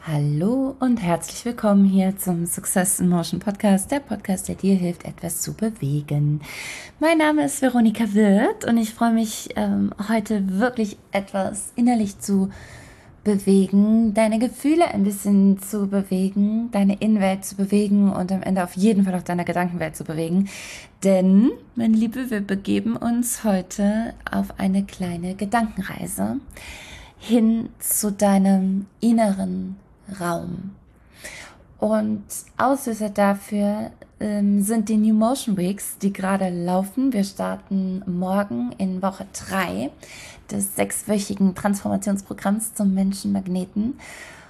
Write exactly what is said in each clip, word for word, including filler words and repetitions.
Hallo und herzlich willkommen hier zum Success in Motion Podcast, der Podcast, der dir hilft, etwas zu bewegen. Mein Name ist Veronika Wirth und ich freue mich, ähm, heute wirklich etwas innerlich zu bewegen, deine Gefühle ein bisschen zu bewegen, deine Innenwelt zu bewegen und am Ende auf jeden Fall auch deine Gedankenwelt zu bewegen. Denn, meine Liebe, wir begeben uns heute auf eine kleine Gedankenreise hin zu deinem inneren Raum. Und Auslöser dafür ähm, sind die New Motion Weeks, die gerade laufen. Wir starten morgen in Woche drei des sechswöchigen Transformationsprogramms zum Menschenmagneten.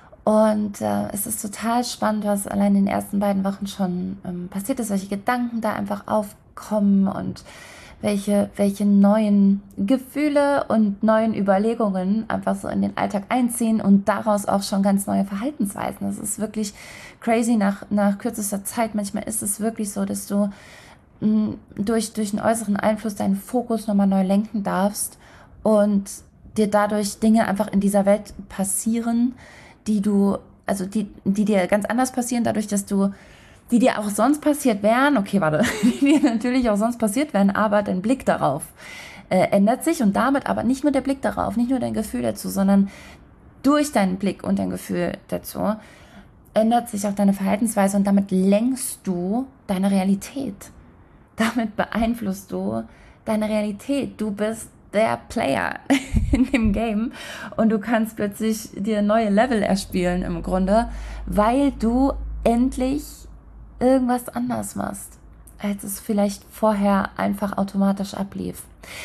Und äh, es ist total spannend, was allein in den ersten beiden Wochen schon ähm, passiert ist, welche Gedanken da einfach aufkommen und welche, welche neuen Gefühle und neuen Überlegungen einfach so in den Alltag einziehen und daraus auch schon ganz neue Verhaltensweisen. Das ist wirklich crazy nach, nach kürzester Zeit. Manchmal ist es wirklich so, dass du mh, durch, durch einen äußeren Einfluss deinen Fokus nochmal neu lenken darfst und dir dadurch Dinge einfach in dieser Welt passieren, die du, also die, die dir ganz anders passieren, dadurch, dass du die dir auch sonst passiert wären, okay, warte, die dir natürlich auch sonst passiert wären, aber dein Blick darauf äh, ändert sich und damit aber nicht nur der Blick darauf, nicht nur dein Gefühl dazu, sondern durch deinen Blick und dein Gefühl dazu ändert sich auch deine Verhaltensweise und damit lenkst du deine Realität. Damit beeinflusst du deine Realität. Du bist der Player in dem Game und du kannst plötzlich dir neue Level erspielen im Grunde, weil du endlich irgendwas anders machst, als es vielleicht vorher einfach automatisch ablief.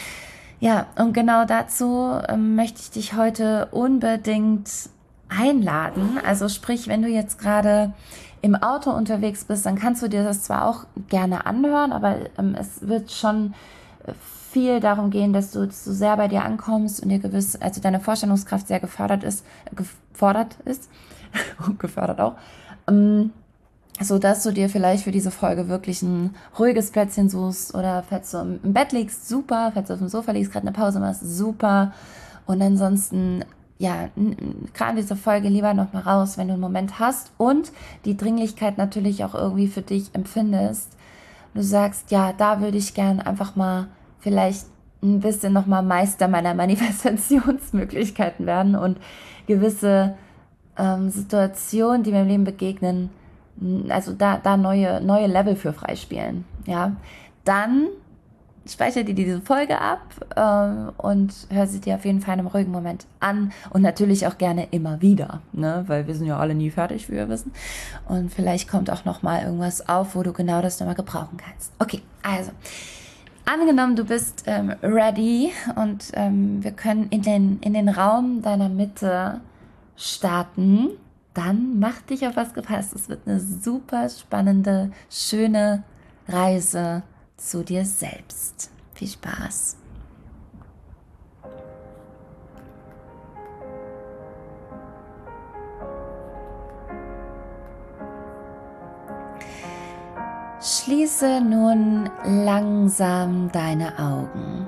Ja, und genau dazu ähm, möchte ich dich heute unbedingt einladen. Also sprich, wenn du jetzt gerade im Auto unterwegs bist, dann kannst du dir das zwar auch gerne anhören, aber ähm, es wird schon viel darum gehen, dass du, dass du sehr bei dir ankommst und dir gewiss, also deine Vorstellungskraft sehr gefördert ist, äh, gefordert ist, gefördert auch, ähm, so dass du dir vielleicht für diese Folge wirklich ein ruhiges Plätzchen suchst oder falls du im Bett liegst, super, falls du auf dem Sofa liegst, gerade eine Pause machst, super und ansonsten, ja, gerade diese Folge lieber noch mal raus, wenn du einen Moment hast und die Dringlichkeit natürlich auch irgendwie für dich empfindest. Du sagst, ja, da würde ich gern einfach mal vielleicht ein bisschen noch mal Meister meiner Manifestationsmöglichkeiten werden und gewisse ähm, Situationen, die mir im Leben begegnen, also da, da neue, neue Level für freispielen, ja, dann speicher dir diese Folge ab ähm, und hör sie dir auf jeden Fall in einem ruhigen Moment an und natürlich auch gerne immer wieder, ne, weil wir sind ja alle nie fertig, wie wir wissen, und vielleicht kommt auch noch mal irgendwas auf, wo du genau das nochmal gebrauchen kannst. Okay, also angenommen, du bist ähm, ready und ähm, wir können in den, in den Raum deiner Mitte starten. Dann mach dich auf was gefasst. Es wird eine super spannende, schöne Reise zu dir selbst. Viel Spaß! Schließe nun langsam deine Augen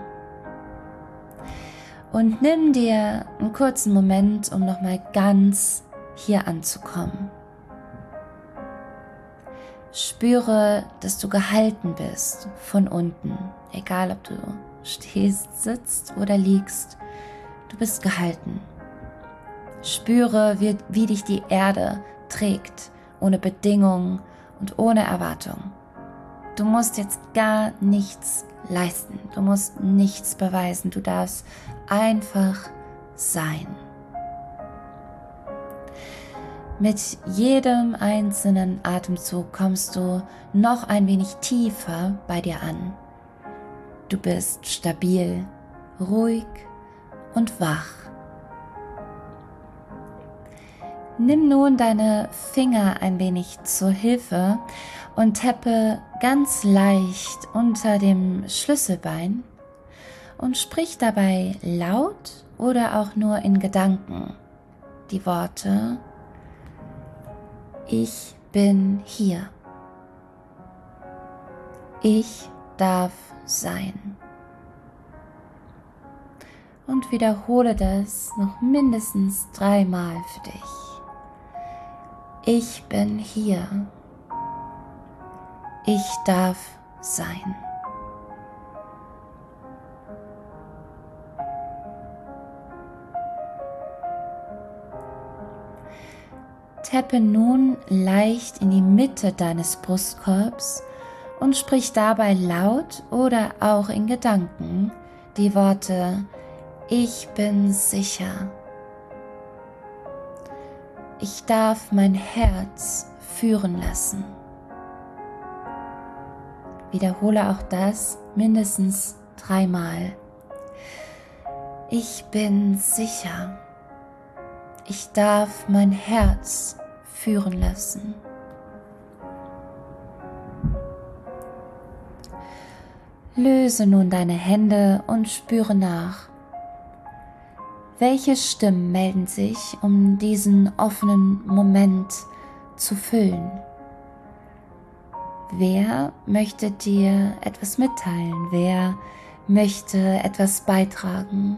und nimm dir einen kurzen Moment, um nochmal ganz hier anzukommen. Spüre, dass du gehalten bist von unten, egal ob du stehst, sitzt oder liegst, du bist gehalten. Spüre, wie, wie dich die Erde trägt, ohne Bedingung und ohne Erwartung. Du musst jetzt gar nichts leisten, du musst nichts beweisen, du darfst einfach sein. Mit jedem einzelnen Atemzug kommst du noch ein wenig tiefer bei dir an. Du bist stabil, ruhig und wach. Nimm nun deine Finger ein wenig zur Hilfe und tappe ganz leicht unter dem Schlüsselbein und sprich dabei laut oder auch nur in Gedanken die Worte: Ich bin hier. Ich darf sein. Und wiederhole das noch mindestens dreimal für dich. Ich bin hier. Ich darf sein. Tappe nun leicht in die Mitte deines Brustkorbs und sprich dabei laut oder auch in Gedanken die Worte Ich bin sicher. Ich darf mein Herz führen lassen. Wiederhole auch das mindestens dreimal. Ich bin sicher. Ich darf mein Herz führen lassen. Löse nun deine Hände und spüre nach. Welche Stimmen melden sich, um diesen offenen Moment zu füllen? Wer möchte dir etwas mitteilen? Wer möchte etwas beitragen?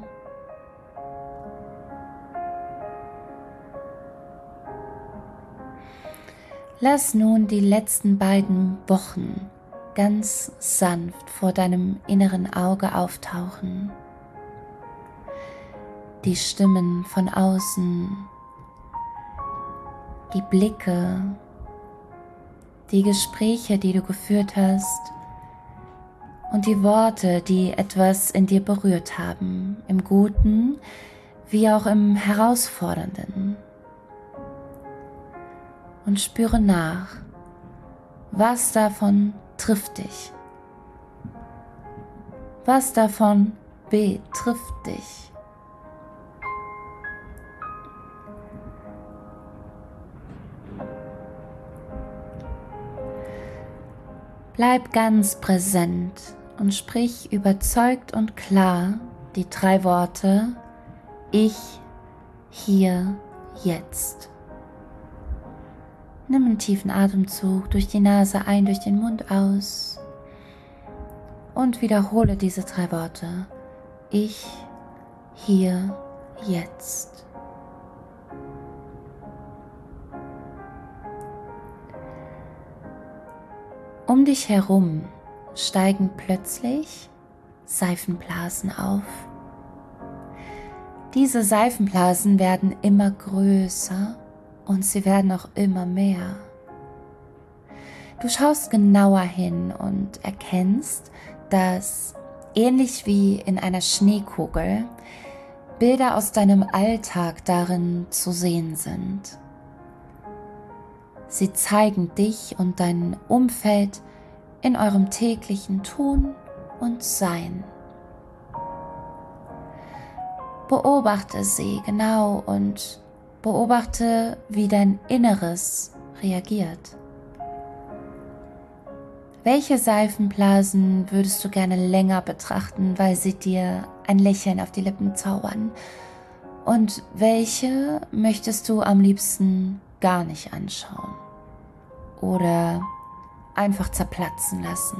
Lass nun die letzten beiden Wochen ganz sanft vor deinem inneren Auge auftauchen. Die Stimmen von außen, die Blicke, die Gespräche, die du geführt hast und die Worte, die etwas in dir berührt haben, im Guten wie auch im Herausfordernden. Und spüre nach, was davon trifft dich, was davon betrifft dich. Bleib ganz präsent und sprich überzeugt und klar die drei Worte Ich, hier, jetzt. Nimm einen tiefen Atemzug durch die Nase ein, durch den Mund aus und wiederhole diese drei Worte. Ich, hier, jetzt. Um dich herum steigen plötzlich Seifenblasen auf. Diese Seifenblasen werden immer größer und sie werden auch immer mehr. Du schaust genauer hin und erkennst, dass ähnlich wie in einer Schneekugel Bilder aus deinem Alltag darin zu sehen sind. Sie zeigen dich und dein Umfeld in eurem täglichen Tun und Sein. Beobachte sie genau und beobachte, wie dein Inneres reagiert. Welche Seifenblasen würdest du gerne länger betrachten, weil sie dir ein Lächeln auf die Lippen zaubern? Und welche möchtest du am liebsten gar nicht anschauen oder einfach zerplatzen lassen?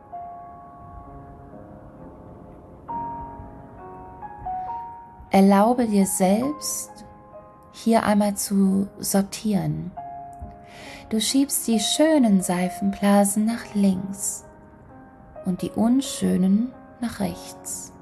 Erlaube dir selbst, hier einmal zu sortieren. Du schiebst die schönen Seifenblasen nach links und die unschönen nach rechts.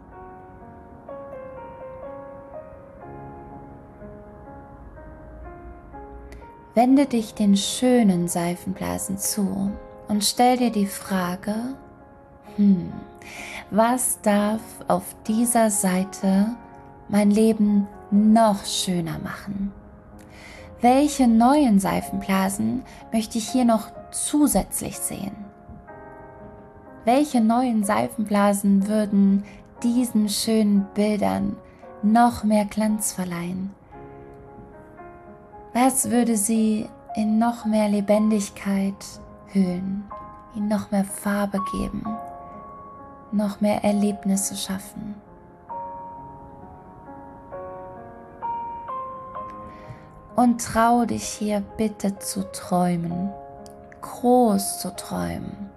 Wende dich den schönen Seifenblasen zu und stell dir die Frage, hm, was darf auf dieser Seite mein Leben noch schöner machen? Welche neuen Seifenblasen möchte ich hier noch zusätzlich sehen? Welche neuen Seifenblasen würden diesen schönen Bildern noch mehr Glanz verleihen? Was würde sie in noch mehr Lebendigkeit hüllen, ihnen noch mehr Farbe geben, noch mehr Erlebnisse schaffen? Und trau dich hier bitte zu träumen, groß zu träumen.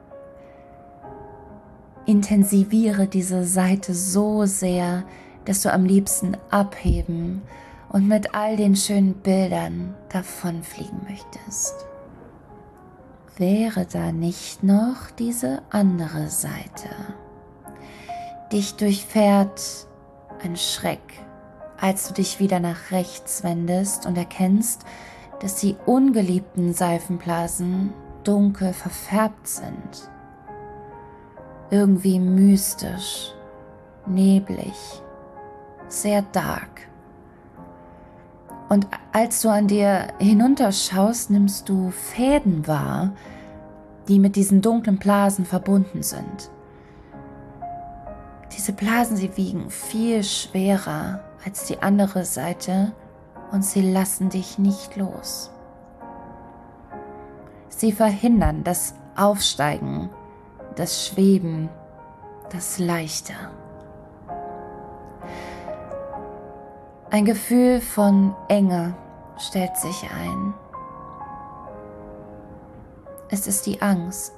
Intensiviere diese Seite so sehr, dass du am liebsten abheben und mit all den schönen Bildern davonfliegen möchtest. Wäre da nicht noch diese andere Seite? Dich durchfährt ein Schreck, als du dich wieder nach rechts wendest und erkennst, dass die ungeliebten Seifenblasen dunkel verfärbt sind. Irgendwie mystisch, neblig, sehr dark. Und als du an dir hinunterschaust, nimmst du Fäden wahr, die mit diesen dunklen Blasen verbunden sind. Diese Blasen, sie wiegen viel schwerer als die andere Seite und sie lassen dich nicht los. Sie verhindern das Aufsteigen, das Schweben, das Leichte. Ein Gefühl von Enge stellt sich ein. Es ist die Angst.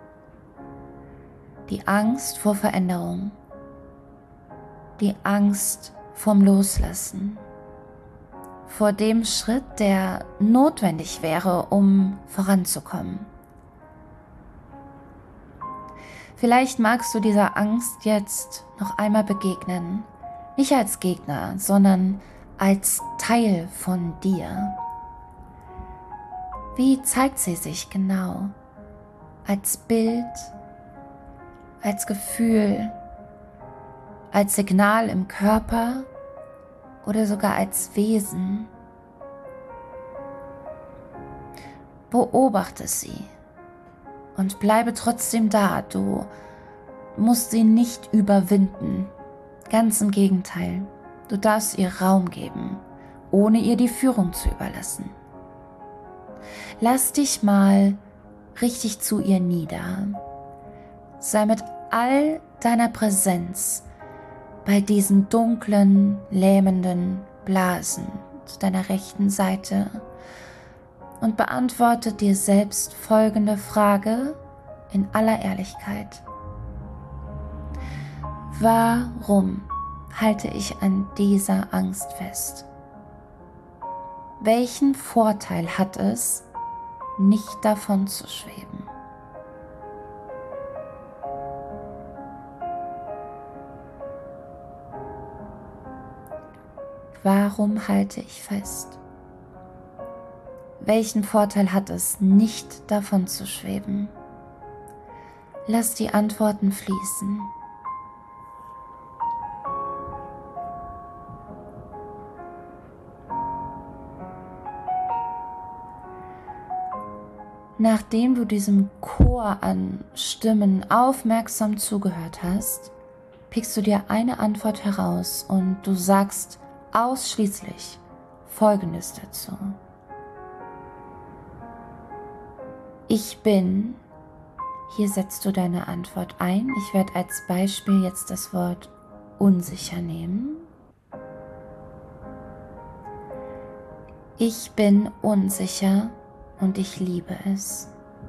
Die Angst vor Veränderung. Die Angst vom Loslassen. Vor dem Schritt, der notwendig wäre, um voranzukommen. Vielleicht magst du dieser Angst jetzt noch einmal begegnen. Nicht als Gegner, sondern als Teil von dir. Wie zeigt sie sich genau? Als Bild, als Gefühl, als Signal im Körper oder sogar als Wesen? Beobachte sie und bleibe trotzdem da. Du musst sie nicht überwinden. Ganz im Gegenteil, du darfst ihr Raum geben, ohne ihr die Führung zu überlassen. Lass dich mal richtig zu ihr nieder. Sei mit all deiner Präsenz bei diesen dunklen, lähmenden Blasen zu deiner rechten Seite und beantworte dir selbst folgende Frage in aller Ehrlichkeit. Warum halte ich an dieser Angst fest? Welchen Vorteil hat es, nicht davon zu schweben? Warum halte ich fest? Welchen Vorteil hat es, nicht davon zu schweben? Lass die Antworten fließen. Nachdem du diesem Chor an Stimmen aufmerksam zugehört hast, pickst du dir eine Antwort heraus und du sagst ausschließlich Folgendes dazu. Ich bin, hier setzt du deine Antwort ein. Ich werde als Beispiel jetzt das Wort unsicher nehmen. Ich bin unsicher und ich liebe es.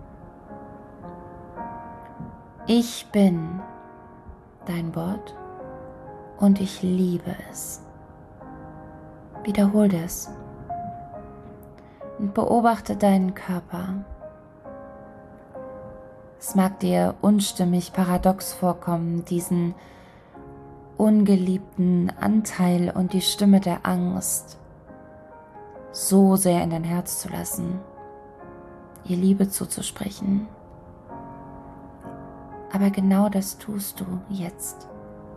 Ich bin dein Wort und ich liebe es. Wiederhol das und beobachte deinen Körper. Es mag dir unstimmig, paradox vorkommen, diesen ungeliebten Anteil und die Stimme der Angst so sehr in dein Herz zu lassen, ihr Liebe zuzusprechen. Aber genau das tust du jetzt.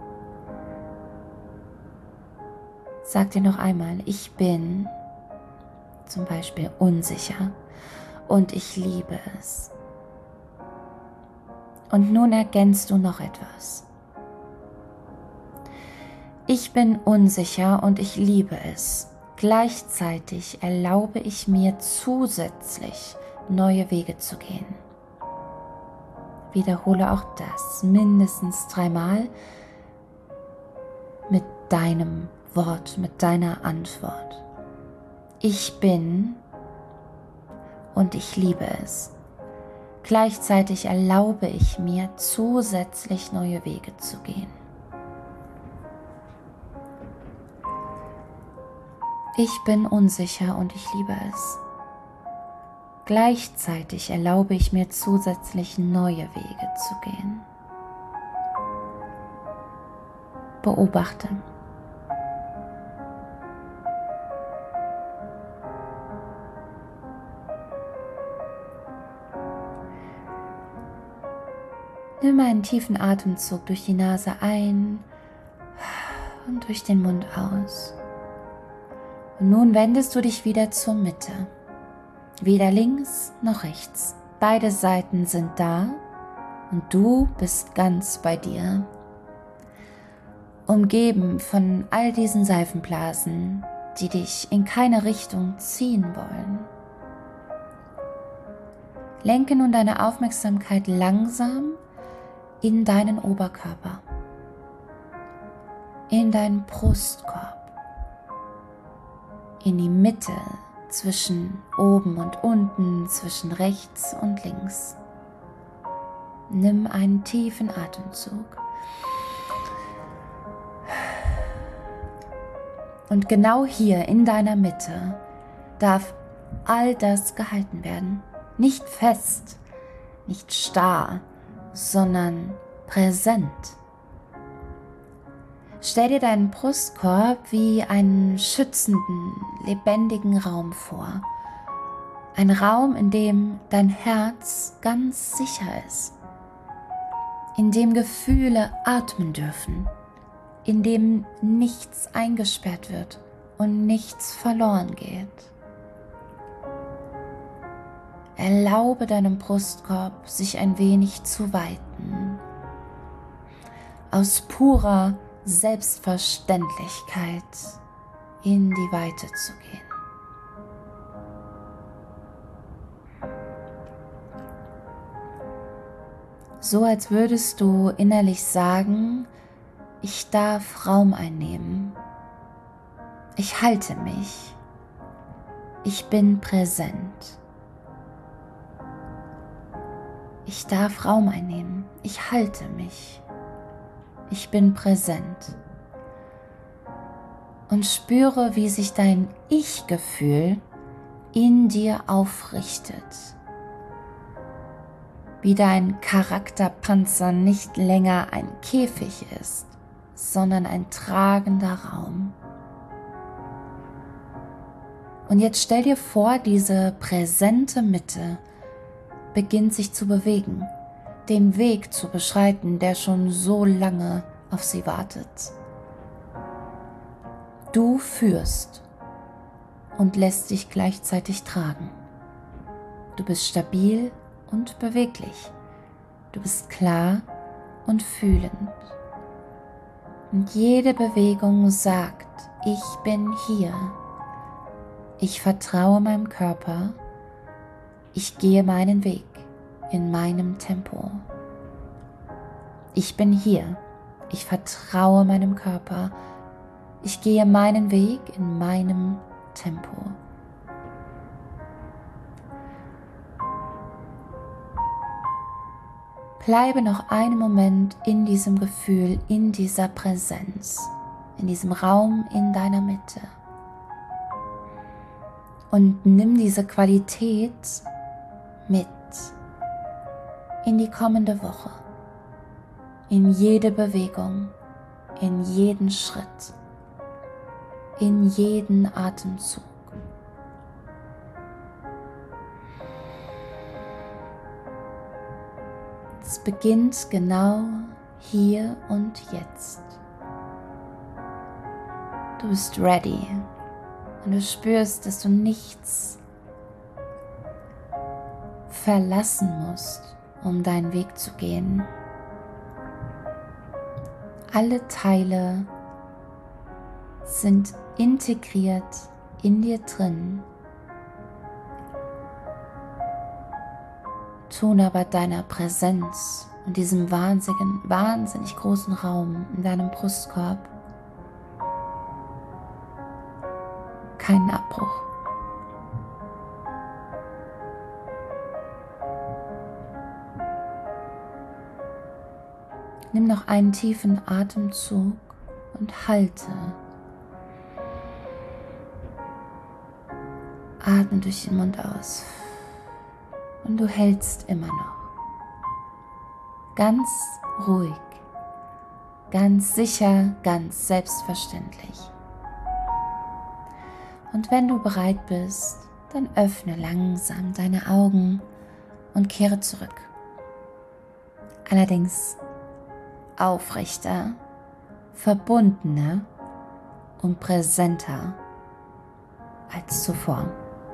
Sag dir noch einmal, ich bin zum Beispiel unsicher und ich liebe es. Und nun ergänzt du noch etwas. Ich bin unsicher und ich liebe es. Gleichzeitig erlaube ich mir zusätzlich neue Wege zu gehen. Wiederhole auch das mindestens dreimal mit deinem Wort, mit deiner Antwort. Ich bin und ich liebe es. Gleichzeitig erlaube ich mir zusätzlich neue Wege zu gehen. Ich bin unsicher und ich liebe es. Gleichzeitig erlaube ich mir zusätzlich neue Wege zu gehen. Beobachte. Nimm einen tiefen Atemzug durch die Nase ein und durch den Mund aus. Und nun wendest du dich wieder zur Mitte. Weder links noch rechts. Beide Seiten sind da und du bist ganz bei dir. Umgeben von all diesen Seifenblasen, die dich in keine Richtung ziehen wollen. Lenke nun deine Aufmerksamkeit langsam in deinen Oberkörper, in deinen Brustkorb, in die Mitte zwischen oben und unten, zwischen rechts und links. Nimm einen tiefen Atemzug. Und genau hier in deiner Mitte darf all das gehalten werden. Nicht fest, nicht starr, sondern präsent. Stell dir deinen Brustkorb wie einen schützenden, lebendigen Raum vor. Ein Raum, in dem dein Herz ganz sicher ist. In dem Gefühle atmen dürfen. In dem nichts eingesperrt wird und nichts verloren geht. Erlaube deinem Brustkorb, sich ein wenig zu weiten. Aus purer Selbstverständlichkeit in die Weite zu gehen. So als würdest du innerlich sagen, ich darf Raum einnehmen. Ich halte mich. Ich bin präsent. Ich darf Raum einnehmen. Ich halte mich. Ich bin präsent. Und spüre, wie sich dein Ich-Gefühl in dir aufrichtet. Wie dein Charakterpanzer nicht länger ein Käfig ist, sondern ein tragender Raum. Und jetzt stell dir vor, diese präsente Mitte beginnt sich zu bewegen, den Weg zu beschreiten, der schon so lange auf sie wartet. Du führst und lässt dich gleichzeitig tragen. Du bist stabil und beweglich. Du bist klar und fühlend. Und jede Bewegung sagt, ich bin hier. Ich vertraue meinem Körper. Ich gehe meinen Weg in meinem Tempo. Ich bin hier. Ich vertraue meinem Körper. Ich gehe meinen Weg in meinem Tempo. Bleibe noch einen Moment in diesem Gefühl, in dieser Präsenz, in diesem Raum in deiner Mitte. Und nimm diese Qualität mit in die kommende Woche, in jede Bewegung, in jeden Schritt, in jeden Atemzug. Es beginnt genau hier und jetzt. Du bist ready und du spürst, dass du nichts verlassen musst, um deinen Weg zu gehen. Alle Teile sind integriert in dir drin, tun aber deiner Präsenz und diesem wahnsinnigen, wahnsinnig großen Raum in deinem Brustkorb keinen Abbruch. Nimm noch einen tiefen Atemzug und halte. Atme durch den Mund aus. Und du hältst immer noch. Ganz ruhig, ganz sicher, ganz selbstverständlich. Und wenn du bereit bist, dann öffne langsam deine Augen und kehre zurück. Allerdings aufrechter, verbundener und präsenter als zuvor.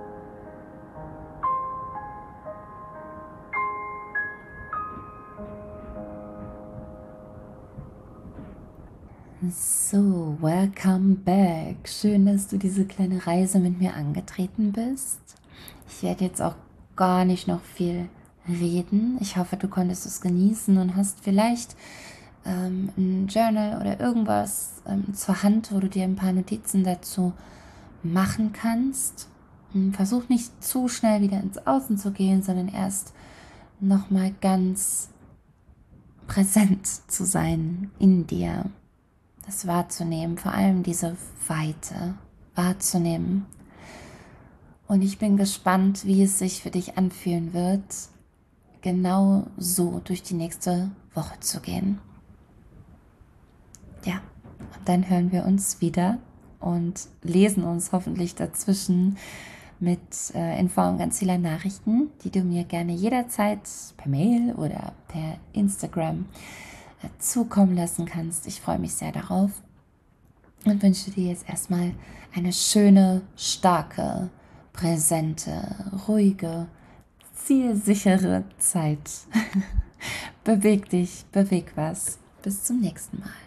So, welcome back. Schön, dass du diese kleine Reise mit mir angetreten bist. Ich werde jetzt auch gar nicht noch viel reden. Ich hoffe, du konntest es genießen und hast vielleicht ähm, ein Journal oder irgendwas ähm, zur Hand, wo du dir ein paar Notizen dazu machen kannst. Versuch nicht zu schnell wieder ins Außen zu gehen, sondern erst nochmal ganz präsent zu sein in dir. Das wahrzunehmen, vor allem diese Weite wahrzunehmen. Und ich bin gespannt, wie es sich für dich anfühlen wird, genau so durch die nächste Woche zu gehen. Ja, und dann hören wir uns wieder und lesen uns hoffentlich dazwischen mit äh, in Form ganz vieler Nachrichten, die du mir gerne jederzeit per Mail oder per Instagram zukommen lassen kannst. Ich freue mich sehr darauf und wünsche dir jetzt erstmal eine schöne, starke, präsente, ruhige, zielsichere Zeit. Beweg dich, beweg was. Bis zum nächsten Mal.